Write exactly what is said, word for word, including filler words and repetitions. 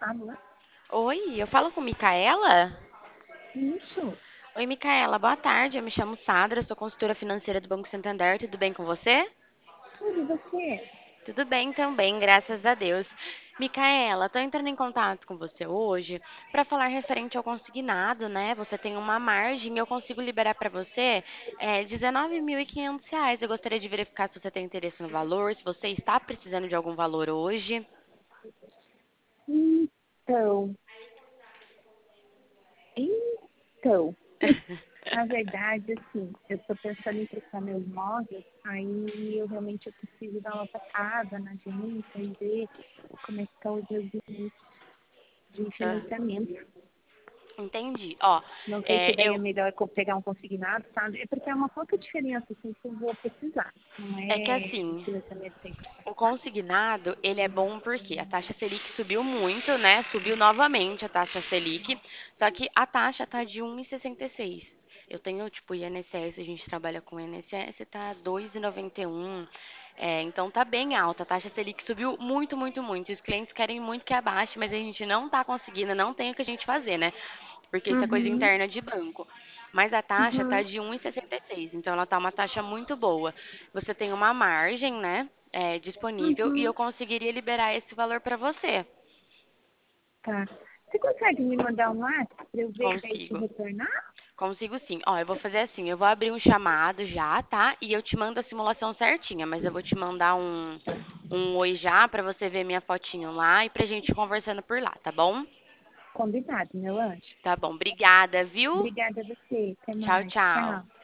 Alô? Oi, eu falo com Micaela? Isso, Oi, Micaela, boa tarde. Eu me chamo Sandra, sou consultora financeira do Banco Santander. Tudo bem com você? tudo e você? Tudo bem também, graças a Deus. Micaela, estou entrando em contato com você hoje para falar referente ao consignado, né? Você tem uma margem, eu consigo liberar para você é, dezenove mil e quinhentos reais. Eu gostaria de verificar se você tem interesse no valor, se você está precisando de algum valor hoje. Então, então, na verdade, assim, eu estou pensando em trocar meus móveis, aí eu realmente eu preciso dar uma passada na agência e ver como é que estão os meus limites de Ah, financiamento. entendi. Ó, Não sei se é, daí é eu, melhor co- pegar um consignado, sabe? É porque é uma pouca diferença, assim, que eu vou precisar. Não é que é assim, financiamento cem por cento. o consignado, ele é bom porque a taxa Selic subiu muito, né? Subiu novamente a taxa Selic, só que a taxa tá de um vírgula sessenta e seis. Eu tenho, tipo, I N S S, a gente trabalha com I N S S, tá dois vírgula noventa e um. É, então tá bem alta. A taxa Selic subiu muito, muito, muito. E os clientes querem muito que abaixe, mas a gente não tá conseguindo, não tem o que a gente fazer, né? Porque isso é coisa Uhum, interna de banco. Mas a taxa tá uhum, de um vírgula sessenta e seis, então ela tá uma taxa muito boa. Você tem uma margem, né, é, disponível e eu uhum. conseguiria liberar esse valor para você. Tá. Você consegue me mandar um WhatsApp para eu ver e daí te Consigo. retornar? Consigo sim. Ó, eu vou fazer assim, eu vou abrir um chamado já, tá? E eu te mando a simulação certinha, mas eu vou te mandar um um oi já para você ver minha fotinho lá e pra gente ir conversando por lá, tá bom? Combinado, meu anjo. Tá bom. Obrigada, viu? Obrigada a você. Até Tchau, mais. tchau. Tchau.